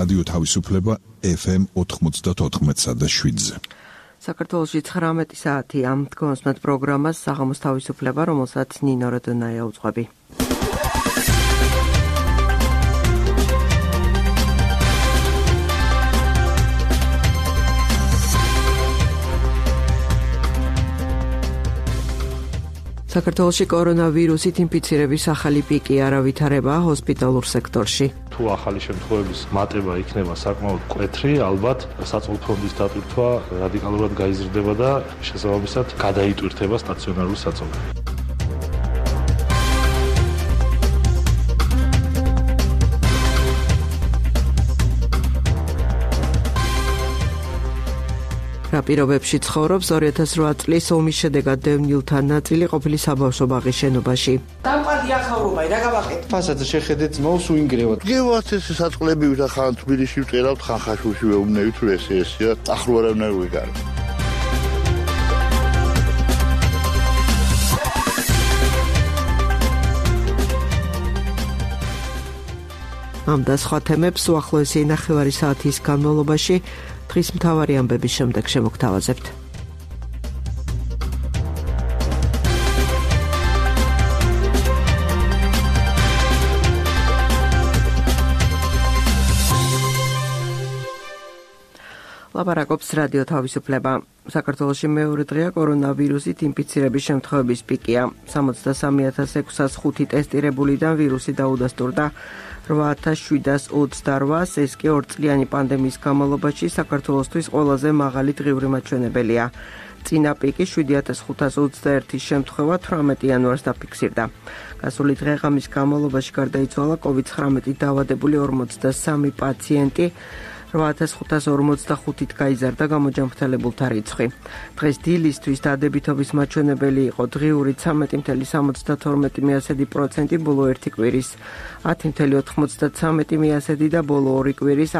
რადიო თავისუფლება FM 94.7-ზე. საქართველოში 19 საათია. Თქვენსმეთ პროგრამას საღამოს თავისუფლება, რომელსაც ნინო როდონაია უძღვები. საქართველოში კორონავირუსით ინფიცირების ახალი პიკი არ ავითარება ჰოსპიტალურ სექტორში. თუ ახალი შემთხვევების მატება იქნება საკმაოდ მკვეთრი, ალბათ საწოლ ფონდის დატვირთვა რადიკალურად გაიზრდება და შესაბამისად გადაიტვირთება სტაციონარული საწოლი. რა პირობებში ცხოვრობს 2008 წლის ომის შედეგად დევნილთა ნაწილი ყოფილი საბავშვო ბაღის შენობაში. დამყარდი ახალრობა, რა გავაკეთე? ფასადზე შეხედეთ ძმაოს უინგრევად. გევათ ეს საწყლები ვით ახან თბილისში ვწერავთ, ხახაშულში ვეუბნებით თუ ესეა, ახლო არავინ ვიგარი. ამ და სხვა თემებს უახლოესი ნახევარი საათის განმავლობაში დღის მთავარი ამბების შემდეგ შემოგთავაზებთ. ლაპარაკობს რადიო თავისუფლება. საქართველოში მეორე დღეა კორონავირუსით ინფიცირების შემთხვევების პიკია. 63,605 ტესტირებულიდან ვირუსი დაუდასტურდა 8,728, ეს კი 2 წლიანი პანდემიის განმავლობაში საქართველოსთვის ყველაზე მაღალი დღიური მაჩვენებელია. წინა პიკი 7,521 შემთხვევა 18 იანვარს დაფიქსირდა. გასული დღე-ღამის განმავლობაში გარდაიცვალა COVID-19 დაავადებული 43 პაციენტი. 8,545-ით გაიზარდა გამოჯანმრთელებულთა რიცხვი. დღეს დილისთვის დადებითობის მაჩვენებელი იყო დღიური 13,72% ბოლო 1 კვირის, 10,93% და ბოლო 2 კვირის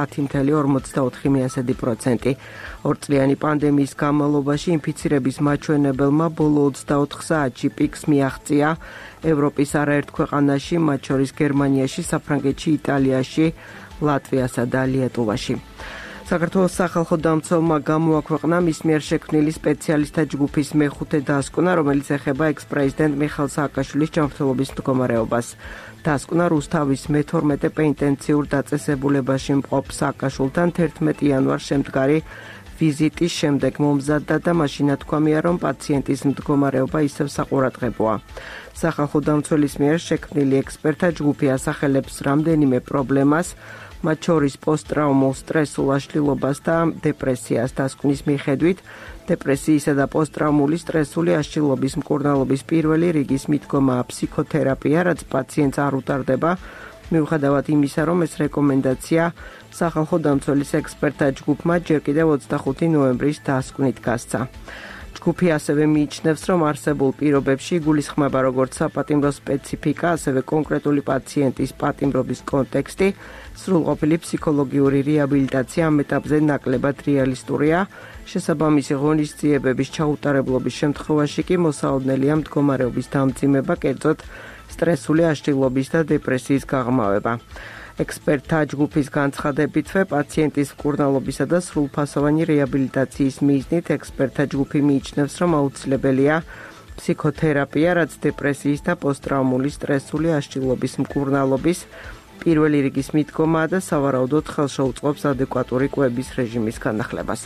10,44%. 2 წლიანი პანდემიის განმავლობაში ინფიცირების მაჩვენებელმა ბოლო 24 საათში პიკს მიაღწია ევროპის არაერთ ქვეყანაში, მათ შორის გერმანიაში, საფრანგეთში, იტალიაში, ლატვიასა და ლიეტუვაში. საქართველოს სახალხო დამცველმა გამოაქვეყნა მის მიერ შექმნილი სპეციალისტთა ჯგუფის მეხუთე დასკვნა, რომელიც ეხება ექს-პრეზიდენტ მიხეილ სააკაშვილის ჯანმრთელობის მდგომარეობას. დასკვნა რუსთავის მე-12 პენიტენციურ დაწესებულებაში მყოფ სააკაშვილთან 11 იანვარს შემდგარი ვიზიტის შემდეგ მომზადდა და მაშინ თქვამია, რომ პაციენტის მდგომარეობა ისევ საყურადღებოა. სახალხო დამცველის მიერ შექმნილი ექსპერტთა ჯგუფი ასახელებს რამდენიმე პრობლემას, მათ შორის პოსტტრაუმულ სტრესულ აშლილობას და დეპრესიას. დასკვნის მიხედვით, დეპრესიისა და პოსტტრაუმული სტრესული აშლილობის მკურნალობის პირველი რიგის მიდგომაა ფსიქოთერაპია, რაც პაციენტს არ უტარდება, მიუხედავად იმისა, რომ ეს რეკომენდაცია სახალხო დამცველის ექსპერტთა ჯგუფმა ჯერ კიდევ 25 ნოემბრის დასკვნით გასცა. ჯგუფი ასევე მიიჩნევს, რომ არსებულ პირობებში იგულისხმება როგორც საპატიმრო სპეციფიკა, ასევე კონკრეტული პაციენტის პატიმრობის კონტექსტი, სრულყოფილი ფსიქოლოგიური რეაბილიტაცია ამ ეტაპზე ნაკლებად რეალისტურია, შესაბამისი ღონისძიებების ჩაუტარებლობის შემთხვევაში კი მოსაოდნელია მდგომარეობის დამძიმება, კერძოდ სტრესული აშლილობის და დეპრესიის გაღრმავება. ექსპერტთა ჯგუფის განცხადებითვე პაციენტის მკურნალობისა და სრულფასოვანი რეაბილიტაციის მიზნით ექსპერტთა ჯგუფი მიიჩნევს, რომ აუცილებელია ფსიქოთერაპია, რაც დეპრესიის და პოსტტრაუმული სტრესული აშლილობის მკურნალობის პირველი რიგის მიდგომაა და სავარაუდოდ ხელშეუწყობს ადეკვატური კვების რეჟიმის განახლებასო.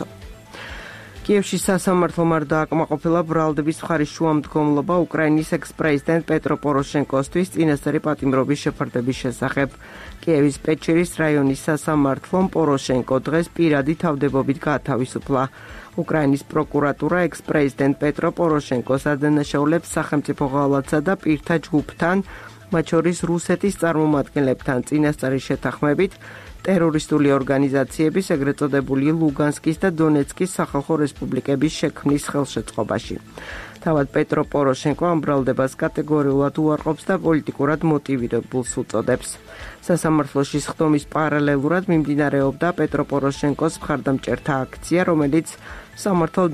კიევში სასამართლომ არ დააკმაყოფილა ბრალდების მხარის შუამდგომლობა უკრაინის ექს-პრეზიდენტ პეტრო პოროშენკოსთვის წინასწარი პატიმრობის შეფარდების შესახებ. კიევის პეჩერის რაიონის სასამართლომ პოროშენკო დღეს პირადი თავდებობით გაათავისუფლა. უკრაინის პროკურატურა ექს-პრეზიდენტ პეტრო პოროშენკოს ადანაშაულებს სახელმწიფო ღალატსა და პირთა ჯგუფთან, მათ შორის რუსეთის წარმომადგენლებთან წინასწარი შეთანხმებით ტერორისტული ორგანიზაციების, ეგრეთ წოდებული ლუგანსკის და დონეცკის სახალხო რესპუბლიკების შექმნის ხელშეწყობაში. თავად პეტრო პოროშენკო ამ ბრალდებას კატეგორიულად უარყოფს და პოლიტიკურად მოტივირებულს უწოდებს. სასამართლოში სხდომის პარალელურად მიმდინარეობდა პეტრო პოროშენკოს მხარდამჭერთა აქცია, რომელიც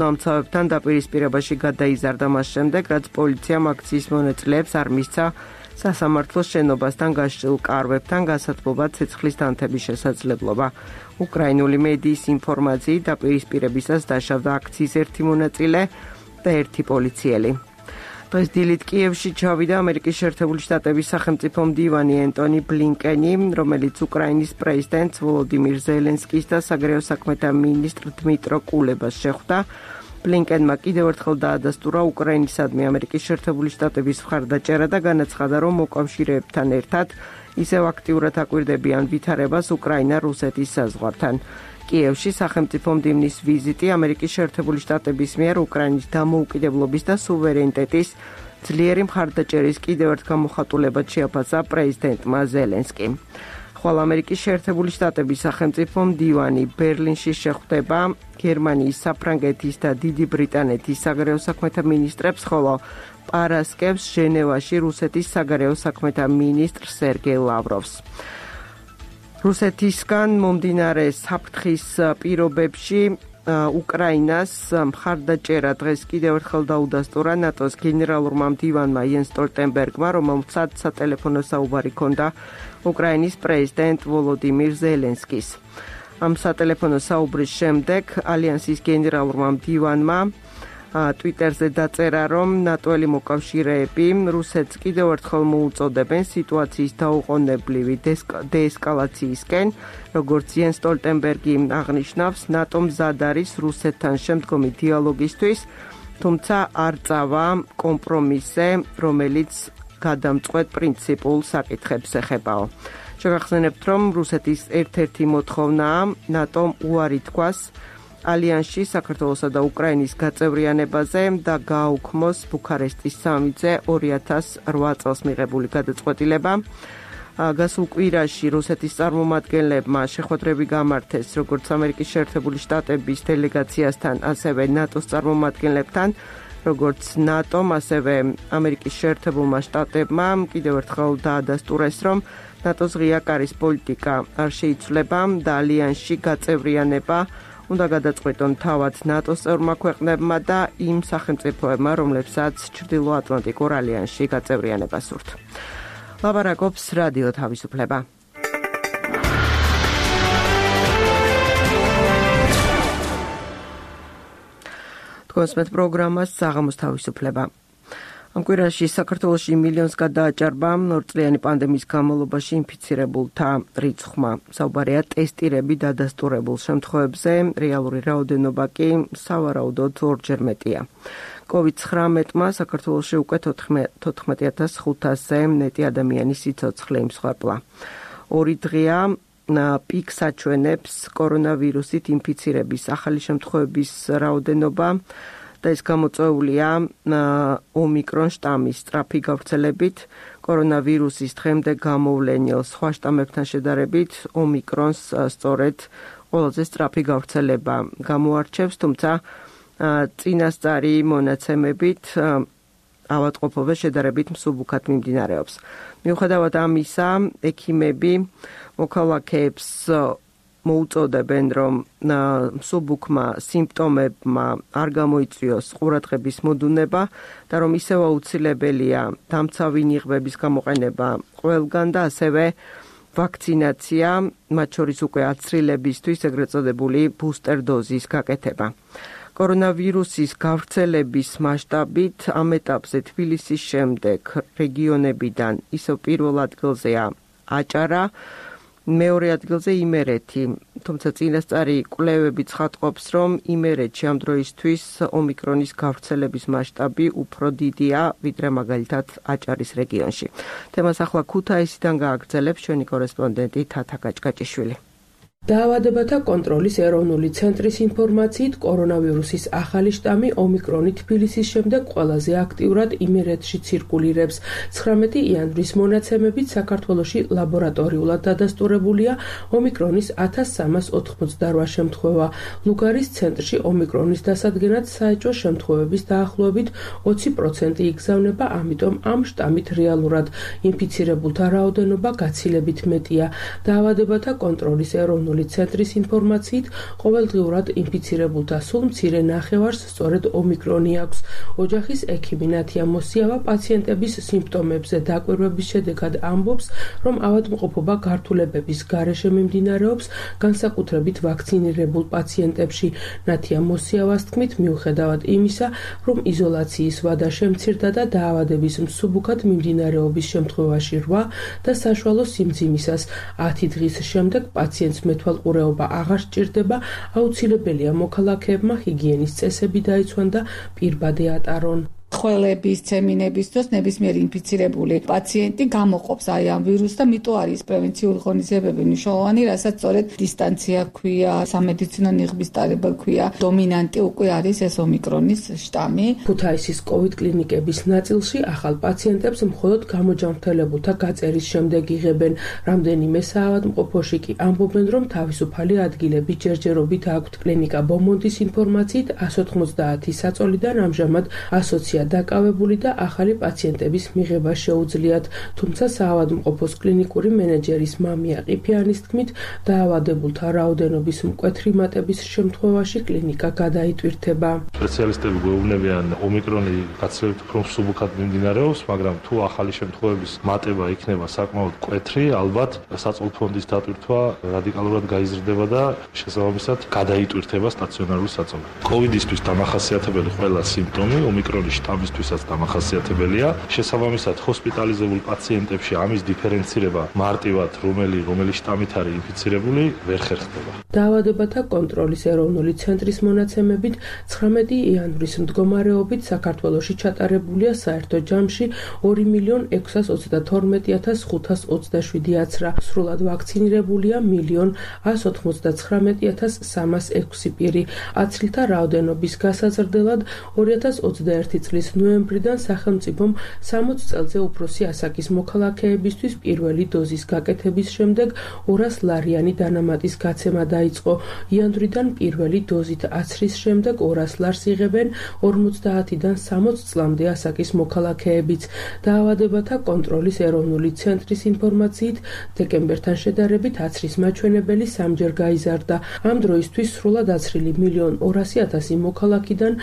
სამართალდამცავებთან დაპირისპირებაში გადაიზარდა მას შემდეგ, რაც პოლიციამ აქციის მონაწილეებს არ მისცა სასამართლოს შენობასთან გასჭრილ კარვებთან გასათბობად ცეცხლის დანთების შესაძლებლობა. უკრაინული მედიის ინფორმაციით დაპირისპირებისას დაშავდა აქციის ერთი მონაწილე და ერთი პოლიციელი. დღეს დილით კიევში ჩავიდა ამერიკის შეერთებული შტატების სახელმწიფო მდივანი ენტონი ბლინკენი, რომელიც უკრაინის პრეზიდენტ ვოლოდიმირ ზელენსკის და საგარეო საქმეთა მინისტრ დმიტრო კულებას შეხვდა. ბლინკენმა კიდევ ერთხელ დაადასტურა უკრაინისადმი ამერიკის შეერთებული შტატების მხარდაჭერა და განაცხადა, რომ მოკავშირეებთან ერთად ისევ აქტიურად აკვირდებიან ვითარებას უკრაინა-რუსეთის საზღვართან. კიევში სახელმწიფო მდივნის ვიზიტი ამერიკის შეერთებული შტატების მიერ უკრაინის დამოუკიდებლობის და სუვერენიტეტის ძლიერი მხარდაჭერის კიდევ ერთ გამოხატულებად შეაფასა პრეზიდენტმა ზელენსკიმ. ხვალ ამერიკის შეერთებული შტატების სახელმწიფო მდივანი ბერლინში შეხვდება გერმანიის, საფრანგეთის და დიდი ბრიტანეთის საგარეო საქმეთა მინისტრებს, ხოლო პარასკევს ჟენევაში რუსეთის საგარეო საქმეთა მინისტრ სერგეი ლავროვს. რუსეთისგან მომდინარე საფრთხის პირობებში უკრაინას მხარდაჭერა დღეს კიდევ ერთხელ დაუდასტურა ნატოს გენერალურმა მდივანმა იენს სტოლტენბერგმა, რომელსაც სატელეფონო საუბარი ჰქონდა უკრაინის პრეზიდენტ ვოლოდიმირ ზელენსკის. ამ სატელეფონო საუბრის შემდეგ ალიანსის გენერალურმა მდივანმა ტვიტერზე დაწერა, რომ ნატოელი მოკავშირეები რუსეთს კიდევ ერთხელ მოუწოდებენ სიტუაციის დაუყოვნებლივი დეესკალაციისკენ, როგორც იენს სტოლტენბერგი აღნიშნავს, ნატო მზად არის რუსეთთან შემდგომი დიალოგისთვის, თუმცა არ წავა კომპრომისზე, რომელიც გადამწყვეტ პრინციპულ საკითხებს ეხებაო. შევახსენებთ, რომ რუსეთის ერთ-ერთი მოთხოვნაა ნატომ უარი თქვას ალიანსში საქართველოსა და უკრაინის გაწევრიანებაზე და გააუქმოს ბუქარესტის სამიტზე 2008 წელს მიღებული გადაწყვეტილება. გასულ კვირაში რუსეთის წარმომადგენლებმა შეხვედრები გამართეს როგორც ამერიკის შეერთებული შტატების დელეგაციასთან, ასევე ნატოს წარმომადგენლებთან, როგორც ნატომ, ასევე ამერიკის შეერთებულმა შტატებმა კიდევ ერთხელ დაადასტურეს, რომ ნატოს ღია კარის პოლიტიკა არ შეიცვლება და ალიანსში გაწევრიანება უნდა გადაწყვეტონ თავად ნატოს წევრმა ქვეყნებმა და იმ სახელმწიფოებმა, რომლებსაც ჩრდილოატლანტიკურ ალიანსში გაწევრიანება სურთ. ლაპარაკობს რადიო თავისუფლება. თქვენს პროგრამას საღამოს თავისუფლება. ამ კვირაში საქართველოში მილიონს გადააჭარბა ორწლიანი პანდემიის განმავლობაში ინფიცირებულთა რიცხვმა. საუბარია ტესტირები დადასტურებულ შემთხვევებზე, რეალური რაოდენობა კი სავარაუდოდ ორჯერ მეტია. COVID-19-მა საქართველოში უკვე 14,500-ზე მეტი ადამიანის სიცოცხლე იმსხვერპლა. 2 დღეა პიკს აჩვენებს კორონავირუსით ინფიცირების ახალი შემთხვევების რაოდენობა და ეს გამოწვეულია ომიკრონ შტამის სწრაფი გავრცელებით. კორონავირუსის დღემდე გამოვლენილ სხვა შტამებთან შედარებით ომიკრონს სწორედ ყველაზე სწრაფი გავრცელება გამოარჩევს, თუმცა წინასწარი მონაცემებით ავადმყოფობა შედარებით მსუბუქად მიმდინარეობს. მიუხედავად ამისა, ექიმები მოქალაქეებს მოუწოდებენ, რომ მსუბუქმა სიმპტომებმა არ გამოიწვიოს ყურადღების მოდუნება და რომ ისევ აუცილებელია დამცავი ნიღბების გამოყენება ყველგან და ასევე ვაქცინაცია, მათ შორის უკვე აცრილებისთვის ეგრეთ წოდებული ბუსტერ დოზის გაკეთება. კორონავირუსის გავრცელების მასშტაბით ამ ეტაპზე თბილისის შემდეგ რეგიონებიდან ისევ პირველ ადგილზეა აჭარა, მეორე ადგილზე იმერეთი, თუმცა წინასწარი კვლევები ცხადყოფს, რომ იმერეთში ამ დროისთვის ომიკრონის გავრცელების მასშტაბი უფრო დიდია, ვიდრე მაგალითად აჭარის რეგიონში. თემას ახლა ქუთაისიდან გააგრძელებს ჩვენი კორესპონდენტი თათა გაჭკაჭიშვილი. დაავადებათა კონტროლის ეროვნული ცენტრის ინფორმაციით, კორონავირუსის ახალი შტამი ომიკრონი თბილისის შემდეგ ყველაზე აქტიურად იმერეთში ცირკულირებს. 19 იანვრის მონაცემებით საქართველოში ლაბორატორიულად დადასტურებულია ომიკრონის 1388 შემთხვევა. ლუგარის ცენტრში ომიკრონის დასადგენად საეჭვო შემთხვევების დაახლოებით 20% იგზავნება, ამიტომ ამ შტამით რეალურად ინფიცირებულთა რაოდენობა გაცილებით მეტია. დაავადებათა კონტროლის ეროვნული ეროვნული ცენტრის ინფორმაციით, ყოველდღიურად ინფიცირებულთა სულ მცირე ნახევარს სწორედ ომიკრონი აქვს. ოჯახის ექიმი ნათია მოსიავა პაციენტების სიმპტომებზე დაკვირვების შედეგად ამბობს, რომ ავადმყოფობა გართულებების გარეშე მიმდინარეობს, განსაკუთრებით ვაქცინირებულ პაციენტებში. ნათია მოსიავას თქმით, მიუხედავად იმისა, რომ იზოლაციის ვადა შემცირდა და დაავადების მსუბუქად მიმდინარეობის შემთხვევაში 8 და საშუალო სიმძიმისას 10 დღის შემდეგ პაციენტს მეთვალყურეობა აღარ სჭირდება, აუცილებელია მოქალაქეებმა ჰიგიენის წესები დაიცვან და პირბადე ატარონ. ხველების, ცემინების დროს ნებისმიერი ინფიცირებული პაციენტი გამოყოფს აი ამ ვირუსს და მიტო არის პრევენციული ღონისძიებები მნიშვნელოვანი, რასაც სწორედ დისტანცია ქვია, სამედიცინო ნიღბის ტარება ქვია. დომინანტი უკვე არის ეს ომიკრონის შტამი. ქუთაისის COVID კლინიკების ნაწილში ახალ პაციენტებს მხოლოდ გამოჯანმრთელებულთა გაწერის შემდეგ იღებენ. რამდენიმე საავადმყოფოში კი ამბობენ, რომ თავისუფალი ადგილები ჯერჯერობით აქვთ. კლინიკა ბომონდის ინფორმაციით 190 საწოლიდან ამჟამად ასოცია დაკავებული და ახალი პაციენტების მიღება შეუძლიათ, თუმცა საავადმყოფოს კლინიკური მენეჯერის მამია ყიფიანის თქმით, დაავადებულთა რაოდენობის მკვეთრი მატების შემთხვევაში კლინიკა გადაიტვირთება. სპეციალისტები გვეუბნებიან, ომიკრონი გაცილებით უფრო მსუბუქად მიმდინარეობს, მაგრამ თუ ახალი შემთხვევების მატება იქნება საკმაოდ მკვეთრი, ალბათ საწოლფონდის დატვირთვა რადიკალურად გაიზრდება და შესაბამისად გადაიტვირთება სტაციონარული საწოლი. COVID-ისთვის დამახასიათებელი ყველა სიმპტომი ომიკრონის ამისთვისაც დამახასიათებელია. შესაბამისად, ჰოსპიტალიზებულ პაციენტებში ამის დიფერენცირება მარტივად რომელი შტამით არის ინფიცირებული ვერ ხერხდება. დაავადებათა კონტროლის ეროვნული ცენტრის მონაცემებით 19 იანვრის მდგომარეობით საქართველოში ჩატარებულია საერთო ჯამში 2.632.527 აცრა. სრულად ვაქცინირებულია 1.199.306 პირი. აცრილთა რაოდენობის გასაზრდელად 2021 წლის ნოემბრიდან სახელმწიფომ 60 წელზე უფროსი ასაკის მოქალაქეებისთვის პირველი დოზის გაკეთების შემდეგ 200 ლარიანი დანამატის გაცემა დაიწყო. იანვრიდან პირველი დოზით აცრის შემდეგ 200 ლარს იღებენ 50-დან 60 წლამდე ასაკის მოქალაქეებიც. დაავადებათა კონტროლის ეროვნული ცენტრის ინფორმაციით, დეკემბერთან შედარებით აცრის მაჩვენებელი 3-ჯერ გაიზარდა. ამ დროისთვის სრულად აცრილი 1.200.000 მოქალაქიდან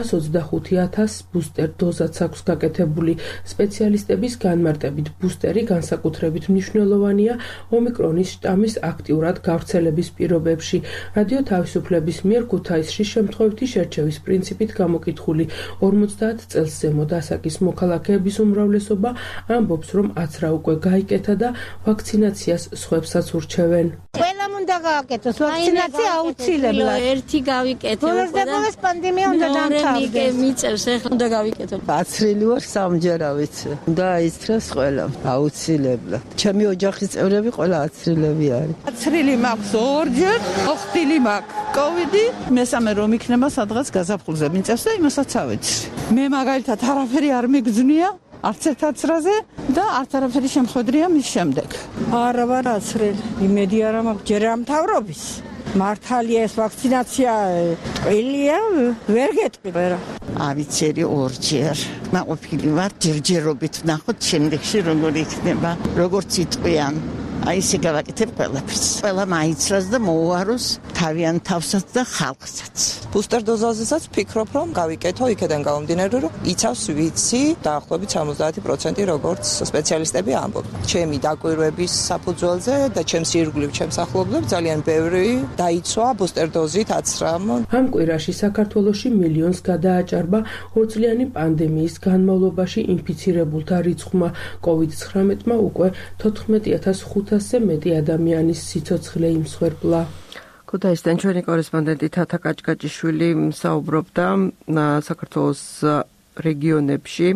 125.000 ბუსტერ დოზაც აქვს გაკეთებული. სპეციალისტების განმარტებით ბუსტერი განსაკუთრებით მნიშვნელოვანია ომიკრონის შტამის აქტიურად გავრცელების პირობებში. რადიო თავისუფლების მიერ ქუთაისში შემთხვევითი შერჩევის პრინციპით გამოკითხული 50 წელს ზემოთ ასაკის მოქალაქეების უმრავლესობა ამბობს, რომ აცრა უკვე გაიკეთა და ვაქცინაციას სხვებსაც ურჩევენ. ყველამ უნდა გააკეთოს ვაქცინაცია აუცილებლად. ერთი გავიკეთე. ბოლოს პანდემია უნდა დამთავრდეს. მიწევს ახლა უნდა გავიკეთო. აცრილი ვარ 3-ჯერ ავიცე. უნდა აიცრას ყველამ აუცილებლად. ჩემი ოჯახის წევრები ყველა აცრილები არის. აცრილი მაქვს 2-ჯერ, ოხტილი მაქვს. კოვიდი, მესამე რომ იქნება სადღაც გაზაფხულზე მიწევს და იმასაც ავიცი. მე მაგალითად არაფერი არ მიგზნია. არც ერთ აცრაზე და არც არაფერი შემხვედრია მის შემდეგ. არა ვარ აცრილი. იმედი არა მაქვს ჯერ ამთავრობის. მართალია ეს ვაქცინაცია ტყილია, ვერ გეტყვი რა. ავიცერი 2-ჯერ. მაყოფილი ვარ ჯერჯერობით ვნახოთ შემდეგში როგორ იქნება, როგორც იტყვიან. აი ესე გავაკეთებ ყველაფერს. ყველა მაიცრას და მოუაროს თავიანთ თავსაც და ხალხსაც. ბუსტერ დოზაზესაც ვფიქრობ, რომ გავიკეთო იქიდან გამომდინარე, რომ იცავს ვიცი დაახლოებით 70% როგორც სპეციალისტები ამბობენ. ჩემი დაკვირვების საფუძველზე და ჩემს ირგვლივ ჩემს ახლობლებს ძალიან ბევრი დაიცვა ბუსტერ დოზით აცრამ. ამ კვირაში საქართველოში მილიონს გადააჭარბა ორწლიანი პანდემიის განმავლობაში ინფიცირებულთა რიცხვმა. COVID-19-მა უკვე 14,500-ზე მეტი ადამიანის სიცოცხლე იმსხვერპლა. ქუთაისიდან ჩვენი კორესპონდენტი თათა კაჭკაჭიშვილი საუბრობდა საქართველოს რეგიონებში.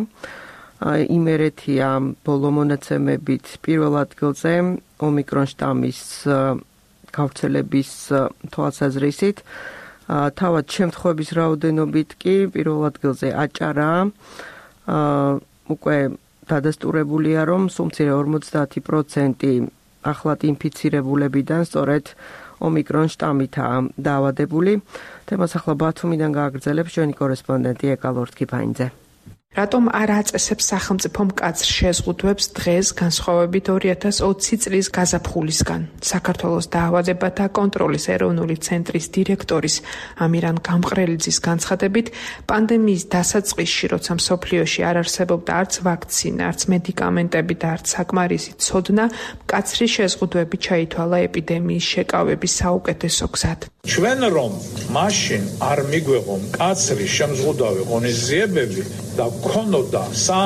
იმერეთია ბოლო მონაცემებით პირველ ადგილზე ომიკრონ შტამის გავრცელების თვალსაზრისით. თავად შემთხვევების რაოდენობით კი პირველ ადგილზე აჭარა. უკვე დადასტურებულია, რომ სულ მცირე 50% ახლად ინფიცირებულებიდან სწორედ ომიკრონ შტამითაა დაავადებული. თემას ახლა ბათუმიდან გააგრძელებს ჩვენი კორესპონდენტი ეკალორთქიფაინძე. რატომ არ აწესებს სახელმწიფო მკაცრ შეზღუდვებს დღეს განსხვავებით 2020 წლის გაზაფხულისგან? საქართველოს დაავადებათა კონტროლის ეროვნული ცენტრის დირექტორის ამირან გამყრელიძის განცხადებით, პანდემიის დასაწყისში, როცა მსოფლიოში არ არსებობდა არც ვაქცინა, არც მედიკამენტები და არც საკმარისი ცოდნა, მკაცრი შეზღუდვები ჩაითვალა ეპიდემიის შეკავების საუკეთესო გზად. ჩვენ რომ მაშინ არ მიგვეღო მკაცრი შემზღუდავი ღონისძიებები და ქონოდა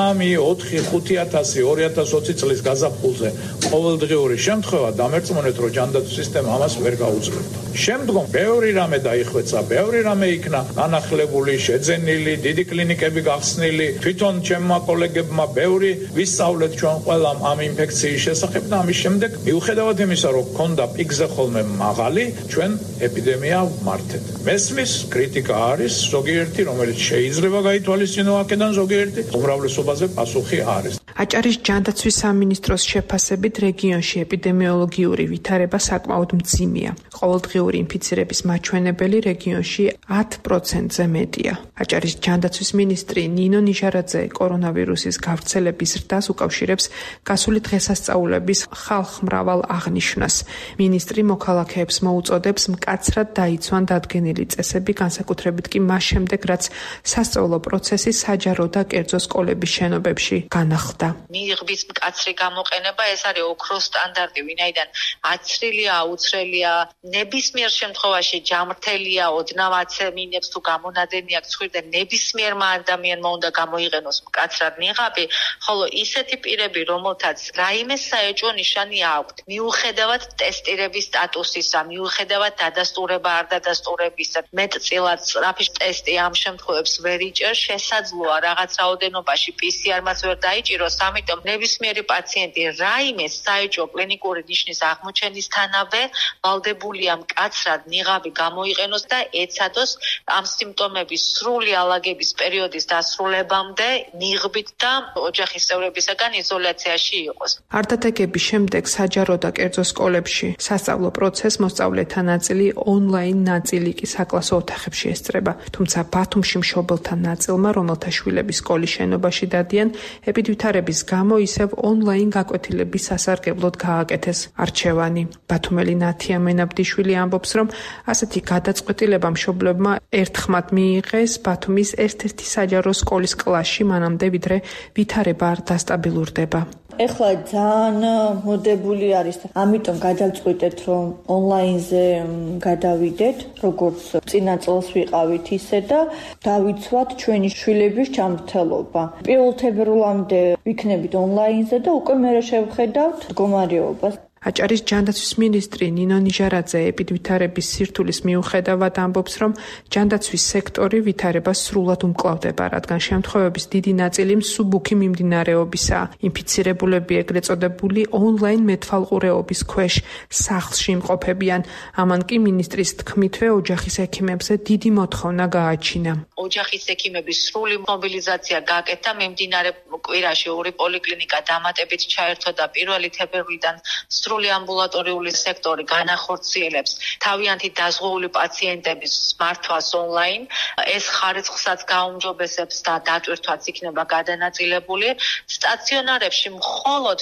3-4-5,000 2020 წლის გაზაფხულზე ყოველდღიური შემთხვევა, დამერწმუნეთ, რომ ჯანდაცვის სისტემა ამას ვერ გაუძლებდა. შემდგომ ბევრი რამე დაიხვეცა, ბევრი რამე იქნა განახლებული, შეძენილი, დიდი კლინიკები გახსნილი, თვითონ ჩემმა კოლეგებმა ბევრი ვისწავლეთ ჩვენ ყველამ ამ ინფექციის შესახებ და ამის შემდეგ მიუხედავად იმისა, რომ ქონდა პიკზე ხოლმე მაღალი, ჩვენ ეპიდემია ვმართეთ. მესმის კრიტიკა არის ზოგიერთი, რომელიც შეიძლება გაითვალისწინო აქედან, ზოგიერთი უმრავლესობაზე პასუხი არის. აჭარის ჯანდაცვის სამინისტროს შეფასებით რეგიონში ეპიდემიოლოგიური ვითარება საკმაოდ მძიმეა. ყოველდღიური ინფიცირების მაჩვენებელი რეგიონში 10%-ზე მეტია. აჭარის ჯანდაცვის მინისტრი ნინო ნიჟარაძე კორონავირუსის გავრცელების ზრდას უკავშირებს გასული დღესასწაულების ხალხმრავალ აღნიშვნას. მინისტრი მოქალაქეებს მოუწოდებს მკაცრად დაიცვან დადგენილი წესები, განსაკუთრებით კი მას შემდეგ, რაც სასწავლო პროცესი საჯარო და კერძო სკოლების შენობებში განახლდა. მიიღბის მკაცრი გამოყენება ეს არის ოქროს სტანდარტი, ვინაიდან აცრილია, აუცრელია, ნებისმიერ შემთხვევაში ჯამრთელია, ოდნავ აცემინებს თუ გამონადენი აქვს ხვირდა, ნებისმიერმა ადამიანმა უნდა გამოიყენოს მკაცრად ნიღაბი, ხოლო ისეთი პირები, რომელთაც რაიმე საეჭვო ნიშანი აქვთ, მიუხედავად ტესტირების სტატუსისა, მიუხედავად დადასტურება არ დადასტურებისა, მეტწილად სწრაფი ტესტი ამ შემთხვევებს ვერ იჭერს, შესაძლოა რაღაც რაოდენობაში PCR-მაც ვერ დაიჭიროს, ამიტომ ნებისმიერი პაციენტი რაიმე საეჭვო კლინიკური ნიშნის აღმოჩენისთანავე ვალდებულია მკაცრად ნიღაბი გამოიყენოს და ეცადოს ამ სიმპტომების სრული ალაგების პერიოდის დასრულებამდე ნიღბით და ოჯახის წევრებისაგან იზოლაციაში იყოს. არდადეგების შემდეგ საჯარო და კერძო სკოლებში სასწავლო პროცესს მოსწავლეთა ნაწილი ონლაინ, ნაწილი კი საკლასო ოთახებში ესწრება. თუმცა ბათუმში მშობელთა ნაწილმა, რომელთა შვილები სკოლის შენობაში დადიან, ეპიდვითარების გამო ისევ ონლაინ გაკვეთილების სასარგებლოდ გააკეთეს არჩევანი. ბათუმელი ნათია მენაბდიშვილი ამბობს, რომ ასეთი გადაწყვეტილება მშობლებმა ერთხმად მიიღეს ბათუმის ერთ-ერთი საჯარო სკოლის კლასში, მანამდე ვიდრე ვითარება არ დასტაბილურდება. ეხლა ძალიან მოდებული არის, ამიტომ გადავწყვიტეთ, რომ ონლაინზე გადავიდეთ, როგორც წინა წელს ვიყავით ისე და დავიცვათ ჩვენი შვილების ჯანმრთელობა. პირველ თებერვლამდე ვიქნებით ონლაინზე და უკვე მერე შევხედავთ მდგომარეობას. აჭარის ჯანდაცვის მინისტრი ნინო ნიჟარაძე ეპიდვითარების სირთულის მიუხედავად ამბობს, რომ ჯანდაცვის სექტორი ვითარებას სრულად უმკლავდება, რადგან შემთხვევების დიდი ნაწილი მსუბუქი მიმდინარეობისაა. ინფიცირებულები ეგრეთ წოდებული ონლაინ მეტვალყურეობის ქვეშ სახლში იმყოფებიან. ამან კი მინისტრის თქმითვე ოჯახის ექიმებზე დიდი მოთხოვნა გააჩინა. ოჯახის ექიმების სრული მობილიზაცია გააკეთა, მიმდინარე კვირაში ორი პოლიკლინიკა დამატებით ჩაერთო და 1 თებერვლიდან სრული ამბულატორიული სექტორი განახორციელებს თავიანთი დაზღვეული პაციენტების მართვას ონლაინ. ეს ხარისხსაც გაუმჯობესებს და დატვირთვაც იქნება გადანაწილებული. სტაციონარებში მხოლოდ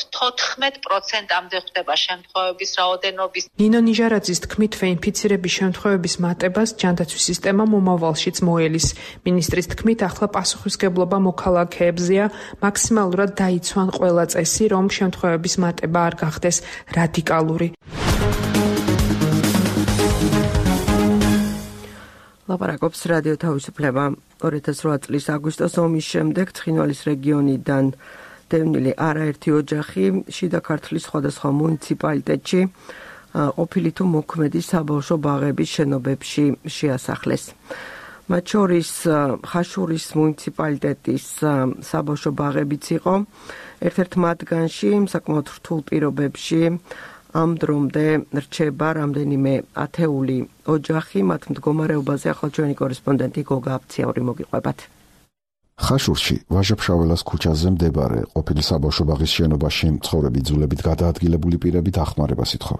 14%-ამდე ხდება შემთხვევების რაოდენობის. ნინო ნიჟარაძის თქმითვე ინფიცირების შემთხვევების მატებას ჯანდაცვის სისტემა მომავალშიც მოელის. მინისტრის თქმით, ახლა პასუხისგებლობა მოქალაქეებზეა მაქსიმალურად დაიცვან ყველა წესი, რომ შემთხვევების მატება არ გახდეს რადიკალური. ლაპარაკობს რადიო თავისუფლება. 2008 წლის აგვისტოს ომის შემდეგ ცხინვალის რეგიონიდან დევნილი არაერთი ოჯახი შიდა ქართლის სხვადასხვა მუნიციპალიტეტში ყოფილი თუ მოქმედი საბავშვო ბაღების შენობებში შეასახლეს. მათ შორის ხაშურის მუნიციპალიტეტის საბავშვო ბაღებიც იყო. ერთ-ერთ მათგანში საკმაოდ რთულ პირობებში ამ დრომდე რჩება რამდენიმე ათეული ოჯახი. მათ მდგომარეობაზე ახლა ჩვენი კორესპონდენტი გოგა აფციაური მოგიყვებათ. ხაშურში ვაჟა-ფშაველას ქუჩაზე მდებარე ყოფილი საბავშვო ბაღის შენობაში მცხოვრები იძულებით გადაადგილებული პირები დახმარებას ითხოვენ.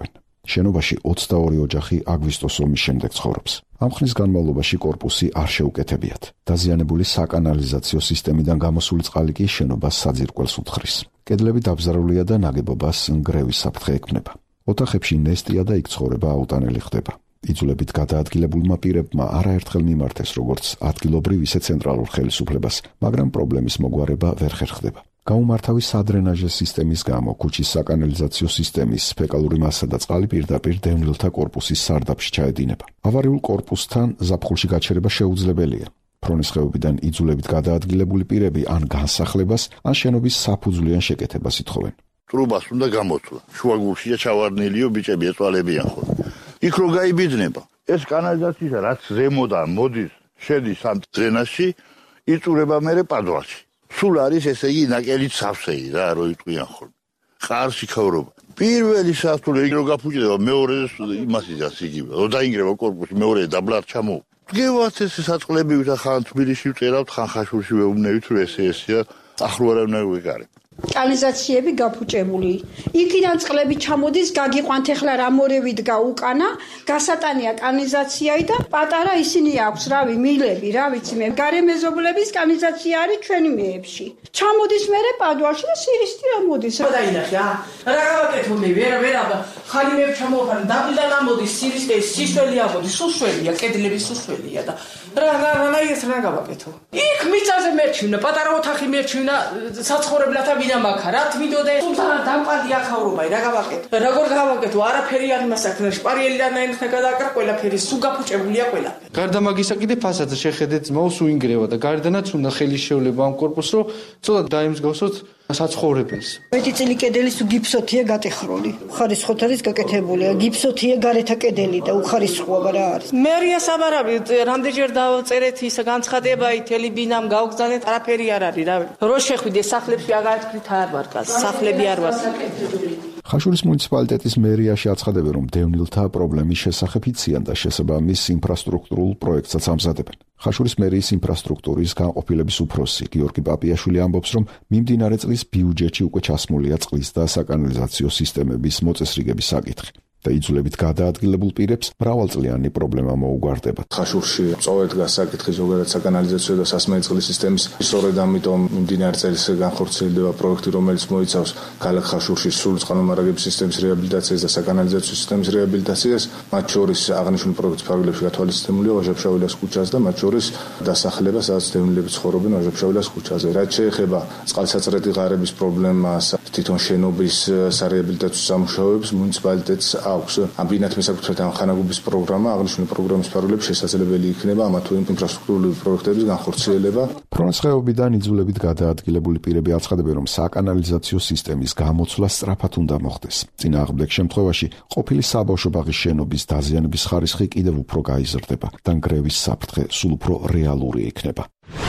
შენობაში 22 ოჯახი აგვისტოს ომის შემდეგ ცხოვრობს. ამ ხნის განმავლობაში კორპუსი არ შეუკეთებიათ. დაზიანებული საკანალიზაციო სისტემიდან გამოსული წყალი კი შენობას საძირკველს უთხრის. კედლები დაბზარულია და ნაგებობას ნგრევის საფრთხე ექმნება. ოთახებში ნესტია და იქ ცხოვრება აუტანელი ხდება. იძულებით გადაადგილებულმა პირებმა არაერთხელ მიმართეს როგორც ადგილობრივ ისე ცენტრალურ ხელისუფლებას, მაგრამ პრობლემის მოგვარება ვერ ხერხდება. გაუმართავი სადრენაჟე სისტემის გამო ქუჩის საკანალიზაციო სისტემის ფეკალური მასა და წყალი პირდაპირ დევნილთა კორპუსის სარდაფში ჩაედინება. ავარიულ კორპუსთან ზაფხულში გაჩერება შეუძლებელია. ფრონის ხეობიდან იძულებით გადაადგილებული პირები ან განსახლებას, ან შენობის საფუძვლიან შეკეთებას ითხოვენ. ტრუბას უნდა გამოთვლა. შუაგულშია ჩავარდნილიო ბიჭები ეწვალებიან ხოლმე. იქ რო გაიბიძნება, ეს კანალიზაცია რაც ზემოდან მოდის, შედის ამ დრენაჟში, იწურება მერე პადვალში. სულ არის ესე იგი ნაკელით სავსეი რა რო იტყვიან ხოლმე. ყარში ქავრობა. პირველი სართული რო გაფუჭდება, მეორე იმას იძახს იგივე. რო დაინგრევა კორპუსი, მეორე დაბლარ ჩამო. გევათ ეს საწყლები ვით ხან თბილისში ვწერავთ, ხან ხაშურში ვეუბნებით რომ ესეა, ახლო არ უნდა ვეკარებ. კანალიზაციები გაფუჭებული. იქიდან წყლები ჩამოდის, გაგიყვანთ ახლა რა მორევი დგა უკანა, გასატანია კანალიზაციայի და პატარა ისინი აქვს, რავი, მილები, რა ვიცი მე, გარემეზობლების კანალიზაცია არის ჩვენი მეებში. ჩამოდის მერე პადვალში და სირისტი რა მოდის. რა დაინახე, რა გავაკეთო მე, ვერა, ხანი მე ჩამოვყარი, დაბლიდან ამოდის, სირისტი, სიშველი ამოდის, სუსველია, კედლები სუსველია და რა გავაკეთო. იქ მიწაზე მერჩივნა, პატარა ოთახი მერჩივნა, საცხოვრებლათა ვინა მაქა, რა თვითონე სულთან დამყარდი ახავრობაი, რა გავაკეთო. როგორ გავაკეთო, არაფერი არ იმას აქნაში, პარიელიდან აინახა გადააკრა ყველაფერი, სულ გაფუჭებულია ყველაფერი. გარდა მაგისა კიდე ფასადზე შეხედეთ ძმაოს უინგრევა და გარდანაც უნდა ხელის შევლება ამ კორპუსს, რომ ცოტა დაიმსგავსოთ საცხოვრებელს. მეტი წილი კედელის გიფსოთია გატეხრული. ხარისხოთ არის გაკეთებული. გიფსოთია გარეთა კედელი და უხარისხოა რა არის. მერია საბარავი რამდენჯერ დავწერეთ ის განცხადება ითელი ბინამ გავგზავნეთ არაფერი არ არის რა. რო შეხვიდე სახლებში აგარეთქვით არ ვარ გას. სახლები არ ვარ. ხაშურის მუნიციპალიტეტის მერიაში აცხადებენ, რომ დევნილთა პრობლემის შესახებ იციან და შესაბამის ინფრასტრუქტურულ პროექტსაც ამზადებენ. ხაშურის მერიის ინფრასტრუქტურის განყოფილების უფროსი გიორგი პაპიაშვილი ამბობს, რომ მიმდინარე წლის ბიუჯეტში უკვე ჩასმულია წყლის და საკანალიზაციო სისტემების მოწესრიგების საკითხი. და იძულებით გადაადგილებულ პირებს მრავალწლიანი პრობლემა მოუგვარდებათ. ხაშურში წოვეთ გასაკითხი ზოგადად საკანალიზაციო და სასმელი წყლის სისტემის სწორედ ამიტომ მიმდინარე წელს განხორციელდება პროექტი, რომელიც მოიცავს ქალაქ ხაშურში სრული წყალმომარაგების სისტემის რეაბილიტაციას და საკანალიზაციო სისტემის რეაბილიტაციას, მათ შორის აღნიშნული პროექტის ფარგლებში გათვალისწინებულია ვაჟა-ფშაველას ქუჩას და მათ შორის დასახლება, სადაც დევნილები ცხოვრობენ ვაჟა-ფშაველას ქუჩაზე. რაც შეეხება წყალსაწრეთი ღარების პრობლემას, თვითონ შენობის სარეაბილიტაციო სამუშაოებს მუნიციპალიტეტს აქვს ამბინათ მესაკუთრეთ ამხანაგობის პროგრამა, აღნიშნული პროგრამის ფარგლებში შესაძლებელი იქნება ამა თუ იმ ინფრასტრუქტურული პროექტების განხორციელება. ფრონის ხეობიდან იძულებით გადაადგილებული პირები აცხადებენ, რომ საკანალიზაციო სისტემის გამოცვლა სწრაფად უნდა მოხდეს. წინააღმდეგ შემთხვევაში ყოფილი საბავშვო ბაღის შენობის დაზიანების ხარისხი კიდევ უფრო გაიზრდება და ნგრევის საფრთხე სულ უფრო რეალური იქნება.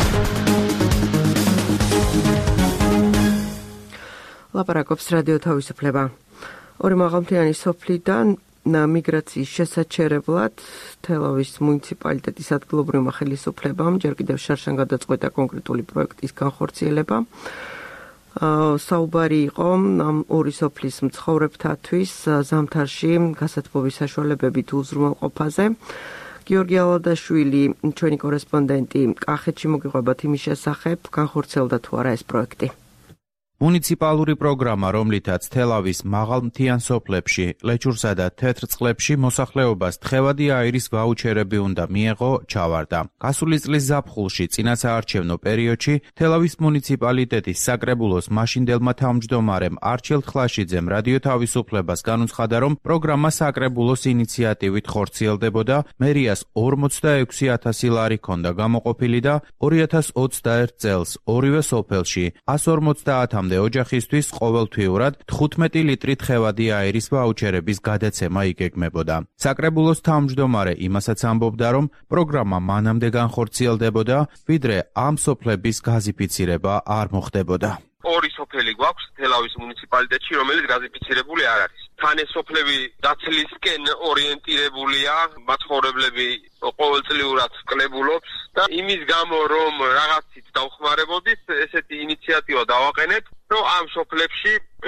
ლაპარაკობს რადიო თავისუფლება. ორი მაღალმთიანი სოფლიდან მიგრაციის შესაჩერებლად თელავის მუნიციპალიტეტის ადგილობრივმა ხელისუფლებამ ჯერ კიდევ შარშან გადაწყვეტა კონკრეტული პროექტის განხორციელება. საუბარი იყო ამ ორი სოფლის მცხოვრებთათვის ზამთარში გასათბობის საშუალებებით უზრუნველყოფაზე. გიორგი ალადაშვილი, ჩვენი კორესპონდენტი, კახეთში მოგიყვებათ იმის შესახებ, განხორციელდა თუ არა ეს პროექტი. მუნიციპალური პროგრამა, რომლითაც თელავის მაღალმთიან სოფლებში, ლეჩურსა და თეთრ წყლებში მოსახლეობას თხევადი აირის ვაუჩერები უნდა მიეღო, ჩავარდა. გასული წლის ზაფხულში წინასაარჩევნო პერიოდში თელავის მუნიციპალიტეტის საკრებულოს მაშინდელმა თავმჯდომარემ არჩილ ხლაშიძემ რადიო თავისუფლებას განუცხადა, რომ პროგრამა საკრებულოს ინიციატივით ხორციელდებოდა, მერიას 46,000 ლარი ჰქონდა გამოყოფილი და 2021 წელს ორივე სოფელში 150 ოჯახისთვის ყოველთვიურად 15 ლიტრი თხევადი აირის ვაუჩერების გადაცემა იგეგმებოდა. საკრებულოს თავმჯდომარე იმასაც ამბობდა, რომ პროგრამა მანამდე განხორციელდებოდა, ვიდრე ამ სოფლების გაზიფიცირება არ მოხდებოდა. ორი სოფელი გვაქვს თელავის მუნიციპალიტეტში, რომელიც გაზიფიცირებული არ არის. თან ეს სოფლები დაცლისკენ ორიენტირებულია, მაცხოვრებლები ყოველწლიურად კლებულობს და იმის გამო, რომ რაღაცით დავხმარებოდით, ესეთი ინიციატივა დავაყენეთ, რომ ამ სოფლებში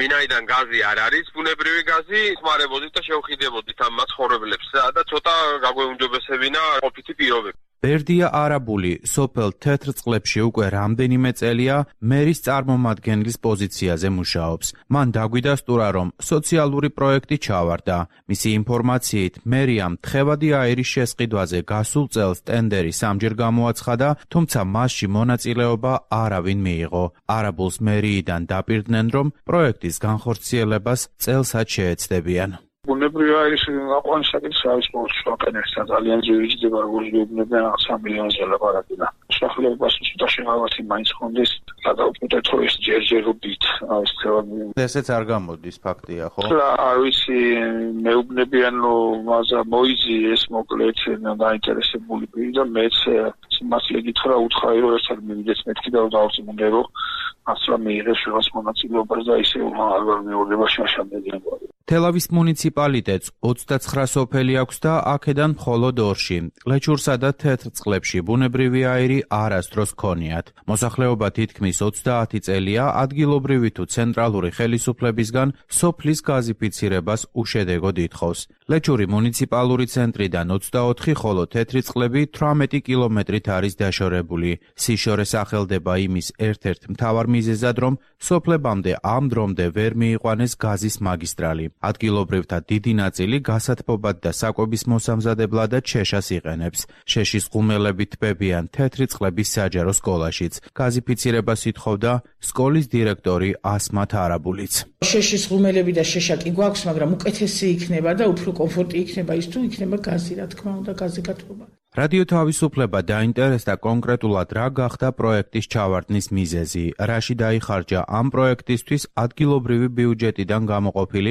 ვინაიდან გაზი არ არის, ბუნებრივი გაზი, ხმარებოდით და შევხიდებოდით ამ მაცხოვრებლებს და ცოტა გაგვეუმჯობესებინა ყოფითი პირობები. ბერდია არაბული სოფელ თეთრ წყლებში უკვე რამდენიმე წელია მერის წარმომადგენლის პოზიციაზე მუშაობს. მან დაგვიდასტურა, რომ სოციალური პროექტი ჩავარდა. მისი ინფორმაციით, მერიამ თხევადი აირის შესყიდვაზე გასულ წელს ტენდერი სამჯერ გამოაცხადა, თუმცა მასში მონაწილეობა არავინ მიიღო. არაბულს მერიიდან დაპირდნენ, რომ პროექტის განხორციელებას წელსაც შეეცდებიან. ბუნებრივი აირის გაყვანის საკითხი არის მოუწვაკენეს და ძალიან ძვირი ჯდება როგორც გვეუბნებიან 3 მილიონზე ლაპარაკი და მოსახლეობას ცოტა შეღავათი მაინც ხონდეს გადავწყვეტეთ რომ ეს ჯერჯერობით არის თევანი. ესეც არ გამოდის ფაქტია ხო? არ ვიცი მეუბნებიან რომ მაზა მოიძი ეს მოკლედ დაინტერესებული პირი და მეც სიმართლე გითხრა უთხარი რომ ერთად მივიდეს მეთქი და დავწმუნდე რომ ასლა მიიღეს შევას მონაწილეობას და ისე არ მეურდება შაშამდელი. თელავის მუნიციპალიტეტს 29 სოფელი აქვს და აქედან მხოლოდ 2-ში. ლეჩურსა და თეთრ წყლებში ბუნებრივი აირი არასდროს ჰქონიათ. მოსახლეობა თითქმის 30 წელია ადგილობრივი თუ ცენტრალური ხელისუფლებისგან სოფლის გაზიფიცირებას უშედეგოდ ითხოვს. ლეჩური მუნიციპალური ცენტრიდან 24, ხოლო თეთრი წყლები 18 კილომეტრით არის დაშორებული. სიშორე სახელდება იმის ერთ-ერთ მთავარ მიზეზად, რომ სოფლებამდე ამ დრომდე ვერ მიიყვანეს გაზის მაგისტრალი. ადგილობრივთა დიდი ნაწილი გასათბობად და საკვების მოსამზადებლად შეშას იყენებს. შეშის ღუმელები თბებიან თეთრი წყლების საჯარო სკოლაშიც. გაზიფიცირებას ითხოვდა სკოლის დირექტორი ასმათ არაბულიც. შეშის ღუმელები და შეშა კი გვაქვს, მაგრამ უკეთესი იქნება და უფრო კომფორტი იქნება ის თუ იქნება გაზი, რა თქმა უნდა, გაზი გათბობა. რადიო თავისუფლება დაინტერესდა კონკრეტულად რა გახდა პროექტის ჩავარდნის მიზეზი, რაში დაიხარჯა ამ პროექტისთვის ადგილობრივი ბიუჯეტიდან გამოყოფილი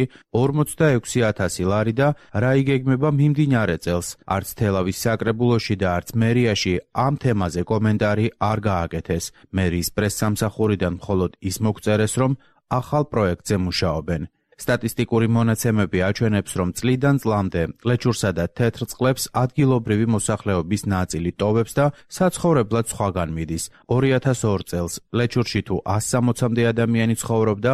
46,000 ლარი და რა იგეგმება მიმდინარე წელს. არც თელავის საკრებულოში და არც მერიაში ამ თემაზე კომენტარი არ გააკეთეს. მერიის პრესსამსახურიდან მხოლოდ ის მოგწერეს, რომ ახალ პროექტზე მუშაობენ. სტატისტიკური მონაცემები აჩვენებს, რომ წლიდან წლამდე ლეჩურსა და თეთრ წყლებს ადგილობრივი მოსახლეობის ნაწილი ტოვებს და საცხოვრებლად სხვაგან მიდის. 2002 წელს ლეჩურში თუ 160-მდე ადამიანი ცხოვრობდა,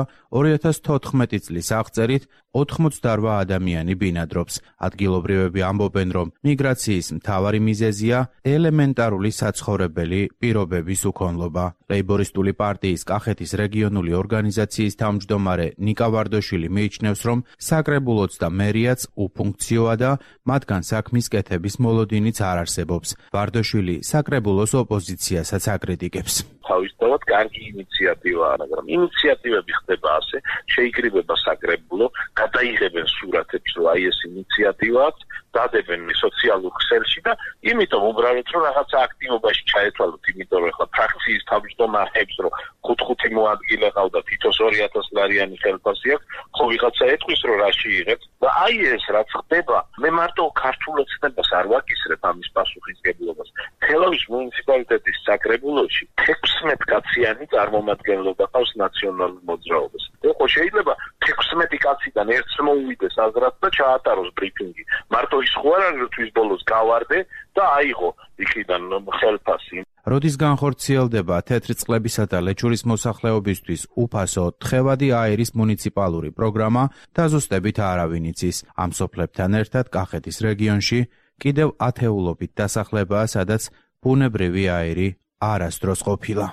2014 წლის აღწერით 88 ადამიანი ბინადრობს. ადგილობრივები ამბობენ, რომ მიგრაციის მთავარი მიზეზია ელემენტარული საცხოვრებელი პირობების უქონლობა. ლეიბორისტული პარტიის კახეთის რეგიონული ორგანიზაციის თავმჯდომარე ნიკა ვარდოშვილი მიიჩნევს, რომ საკრებულოც და მერიაც უფუნქციოა და მათგან საქმის კეთების მოლოდინიც არ არსებობს. ვარდოშვილი საკრებულოს ოპოზიციასაც აკრიტიკებს. თავისთავად კარგი ინიციატივაა, მაგრამ ინიციატივები ხდება ასე, შეიკრიბება საკრებულო, გადაიღებენ სურათებს, რომ აი ეს ინიციატივაა, დადებენ სოციალურ ქსელში და იმიტომ უბრალოდ რომ რაღაცა აქტივობაში ჩაეთვალოთ, იმიტომ რომ ახლა ფრაქციის თავმჯდომარებს რომ 5 მოადგილე ყავდა, თითოს 2,000 ლარიანი ხელფასი აქვს, ხო ვიღაცა ეთქვის რომ რაში იღებს და აი ეს რაც ხდება, მე მარტო ქართულ ოცნებას არ ვაკისრებ ამის პასუხისმგებლობას. თელავის მუნიციპალიტეტის საკრებულოში 16 კაციანი წარმომადგენლობა ყავს ნაციონალურ მოძრაობას. ხო შეიძლება 16 კაციდან ერთს მოუვიდეს აზრად და ჩაატაროს ბრიფინგი. მარტო ის ხო არ არის რომ თვის ბოლოს გავარდე და აიღო იქიდან ხელფასი. როდის განხორციელდება თეთრი წყლებისა და ლეჩურის მოსახლეობისთვის უფასო თხევადი აირის მუნიციპალური პროგრამა, დაზუსტებით არავინ იცის. ამ სოფლებთან ერთად კახეთის რეგიონში კიდევ ათეულობით დასახლებაა, სადაც ბუნებრივი აირი არასდროს ყოფილა.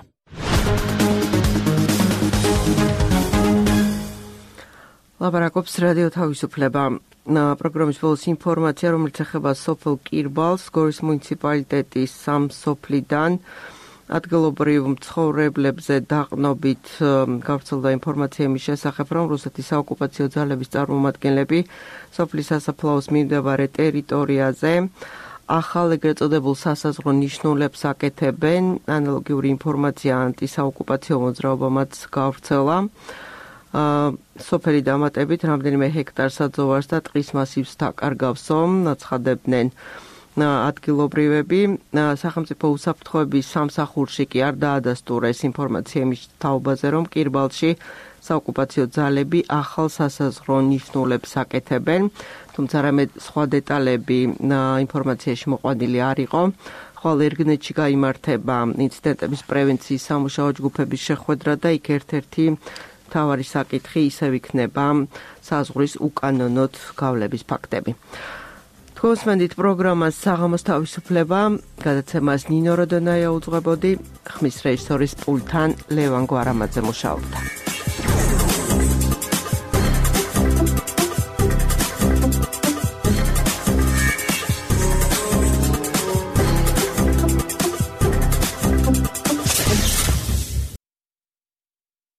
ლაპარაკობს რადიო თავისუფლება. პროგრამის ბოლოს ინფორმაცია, რომელიც ეხება სოფელ კირბალს, გორის მუნიციპალიტეტის 3 სოფლიდან ადგილობრივ მცხოვრებლებზე დაყნობით გავრცელდა ინფორმაცია იმის შესახებ, რომ რუსეთის საოკუპაციო ძალების წარმომადგენლები სოფლის სასაფლაოს მიმდებარე ტერიტორიაზე ახალ ეგრეთ წოდებულ სასაზღვრო ნიშნულებს აკეთებენ. ანალოგიური ინფორმაცია ანტისაოკუპაციო მოძრაობამაც გავრცელა. სოფელი დამატებით რამდენიმე ჰექტარ საძოვარს და ტყის მასივს დაკარგავსო, აცხადებდნენ ადგილობრივები. სახელმწიფო უსაფრთხოების სამსახურში კი არ დაადასტურეს ინფორმაცია იმის თაობაზე, რომ კირბალში საოკუპაციო ძალები ახალ სასაზღვრო ნიშნულებს აკეთებენ, თუმცა რამე სხვა დეტალები ინფორმაციაში მოყვანილი არ იყო. ხვალ ერგნეთში გაიმართება ინციდენტების პრევენციის სამუშაო ჯგუფების შეხვედრა და იქ ერთ-ერთი მთავარი საკითხი ისევ იქნება საზღვრის უკანონოდ გავლების ფაქტები. თქვენსმენდით პროგრამას საღამოს თავისუფლება, გადაცემას ნინო როდონაია უძღვებოდი, ხმის რეჟისორის პულტთან ლევან გვარამაძე მუშაობდა.